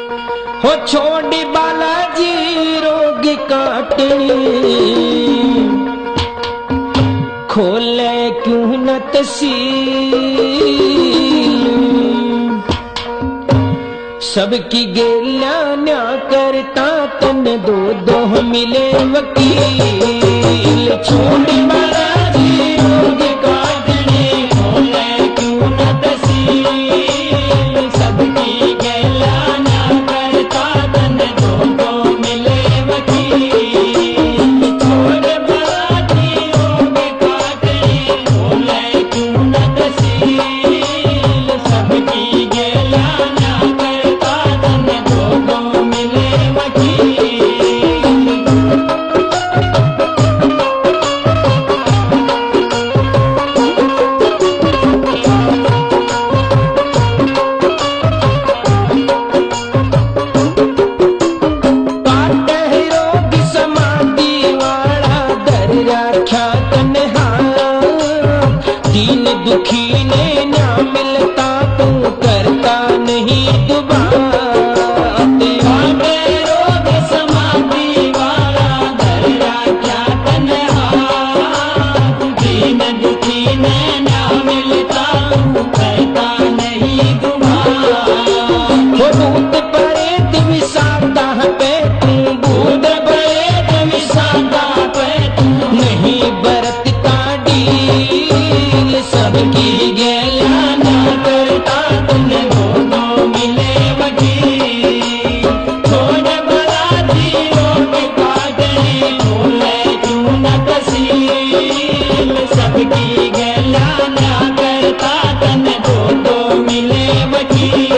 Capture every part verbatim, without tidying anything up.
हो छोड़ी बालाजी रोग काटनी, खोले क्यों न तसील, सबकी गेला न्या करता तन दो दो मिले वकील। छोड़ी बालाजी रोग काटनी, खोले क्यों न तसील, सबकी गेला न्या करता तन दो दो मिले वकील। छोड़ी बालाजी रोग काटनी, खोले क्यों न तसील, सबकी गेला न्या करता तन दो दो मिले वकील। दुखी ने ना मिलता तू करता नहीं दुबारा, रोग समाधि वाला दर राख्या तन्हा, दीन दुखी ने ना मिलता तू करता नहीं दुबारा। भूत प्रेत विसाता पे तू, भूत प्रेत विसाता पे तू, नहीं बरतता डील, सबकी गेला ना करता तुम दो दो मिले वकील। छोड़ बालाजी रोग काटनी, खोले क्यों न तसील, सबकी गेला ना करता तन दो दो मिले वकील।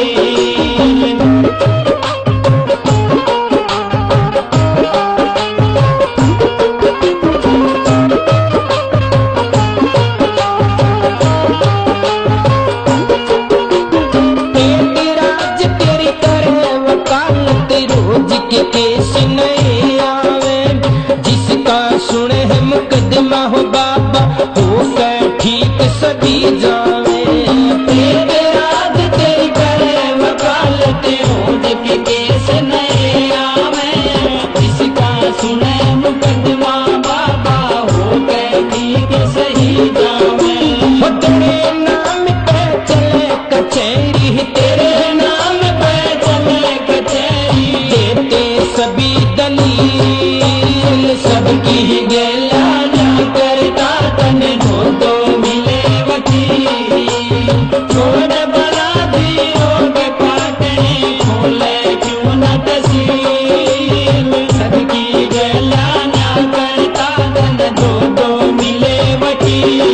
के केस नहीं आवे, जिसका सुने है मुकदमा हो बाबा, हो कर ठीक सभी जावे। तेरे राज तेरी करे वकालत, रोज के केस नहीं आवे, जिसका सुने मुकदमा बाबा, हो कर ठीक सही जावे। हो तेरे नाम पे चले कचहरी, तेरे नाम पे चले कचहरी, सभी दलील, सबकी गेला ना करता तन दो दो मिले वकील। छोड़ बालाजी रोग काटनी, खोले क्यों न तसील, सबकी गेला ना करता तन दो दो मिले वकील।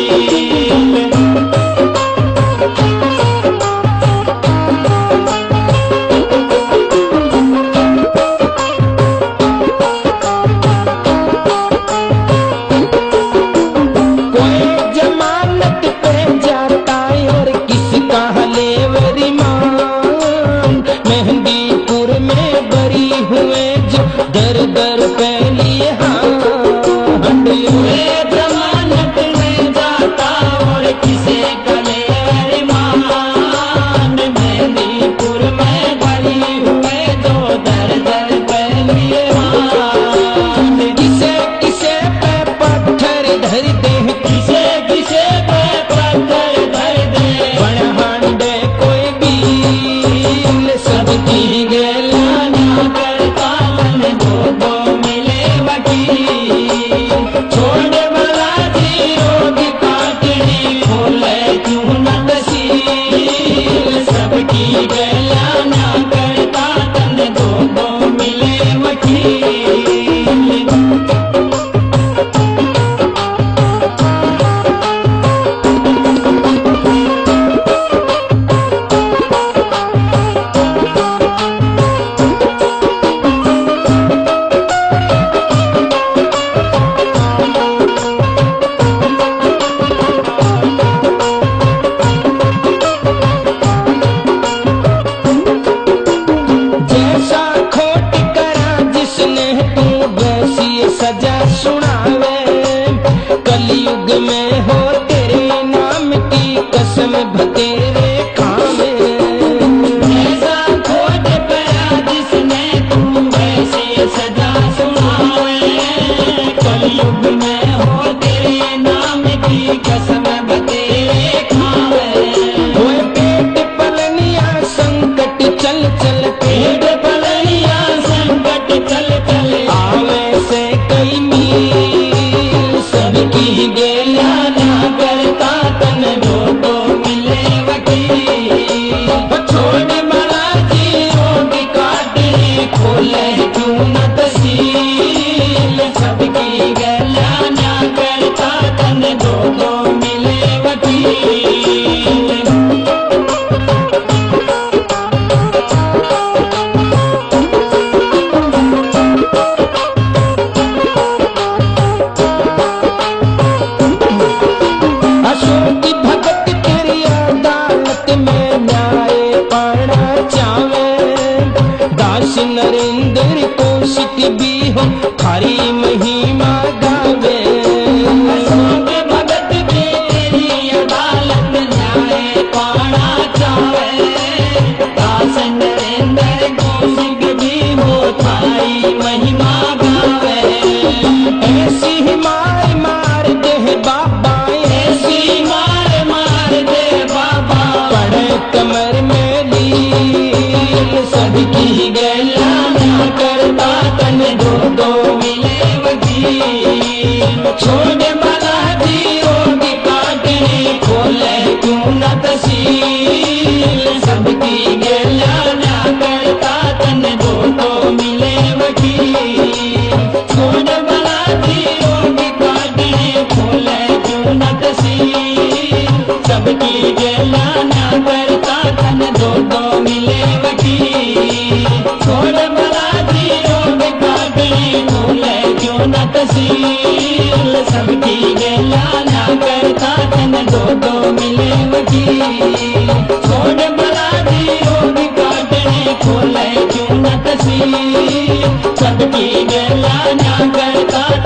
मेहंदीपुर में बरी हुए जो दर दर पे लिए हाथ, जमानत में जाता और किसे कले अरमान, मेहंदीपुर में बरी हुए जो दर दर पे लिए हाथ, किसे किसे पे पत्थर धर दे, किसे किसे पे पत्थर धर दे, बड़हांडे कोई बील, सबकी गेला ना करता तन दो दो मिले वकील। छोड़ बालाजी रोग काटनी, खोले क्यों न तसील, सबकी गेला ना करता तन दो दो मिले वकील। दास नरेंद्र कौशिक भी हो थारी महिमा गावे। सोग भगत की तेरी अदालत न्याय पाना चाहे, दास नरेंद्र कौशिक भी हो थारी महिमा गावे। ऐसी ही मार मार दे बाबा, ऐसी मार मार दे बाबा, पड़े कमर में लील सबकी गैला ना करता तन दो दो मिले वकील। छोड़ बला दी रोग काटने खोले क्यों न तसील, सबकी गैला ना करता तन दो दो मिले वकील। छोड़ बला दी रोग काटने खोले क्यों न तसील, सबकी गैला ना करता तन दो दो मिले वकील। छोड़ बला दी रोग काटने खोले क्यों न तसील, सबकी गैला ना करता तन दो दो मिले वकील। छोड़ बला दी रोग काटने खोले क्यों न तसील, सबकी गैला ना करता